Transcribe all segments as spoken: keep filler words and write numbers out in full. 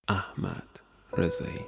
احمد رضایی.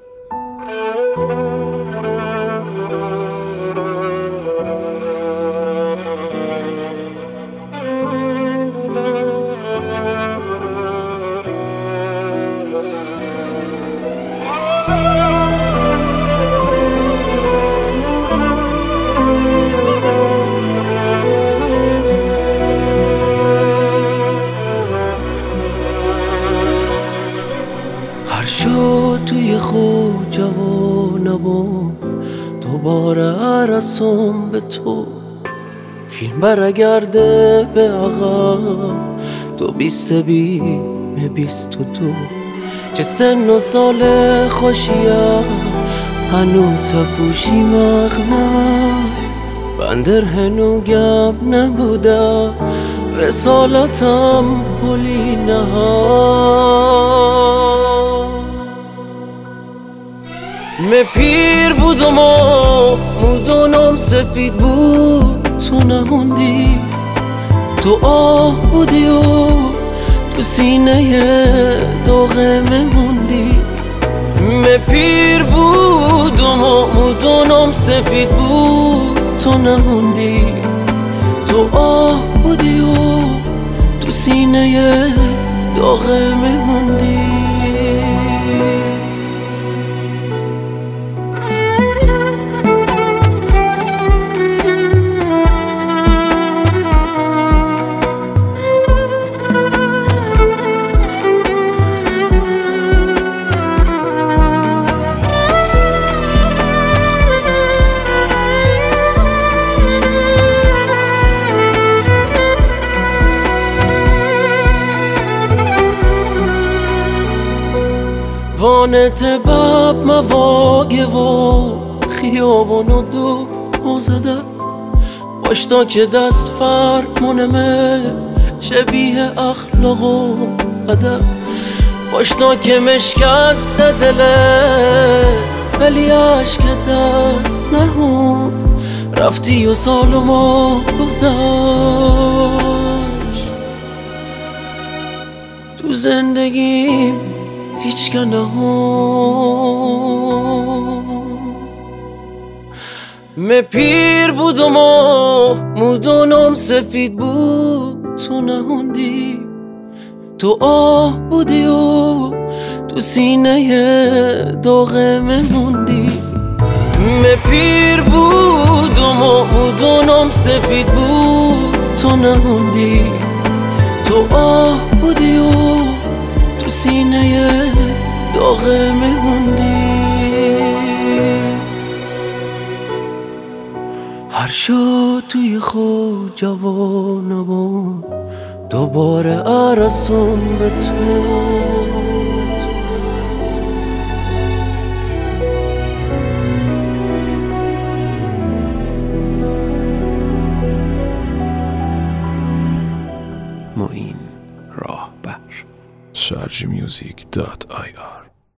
هر شد توی خود جوانم دوباره رسم به تو، فیلم برگرده به عقب تو بیست بیم بیست و دو. چه سن و سال خوشیم هنو تا پوشی مغنم، بندر هنو گم نبوده رسالتم پلی نها. می پیر بودم و مودونم سفید بود، تو نموندی، تو آه بودی و تو سینه داغه میموندی. می پیر بودم و مودونم سفید بود، تو نموندی، تو آه بودی و تو سینه داغه میموندی. وانت باب مواگه و خیابان و دو آزده باشتا که دست فرمونمه شبیه اخلاق و ادب، باشتا که مشکست دله ولی عشق در نهود رفتی و سال و ما گذشت. تو زندگیم هیچ که نهود. می پیر بودم و مودونم سفید بود، تو نموندی، تو آه بودی و تو سینه داغه میموندی. می پیر بودم و مودونم سفید بود، تو نموندی، تو آه بودی و تو سینه داغه میموندی. هر شد توی خود جوانم دوباره رسم به تو. معین راهبر. شارژ میوزیک دات آی آر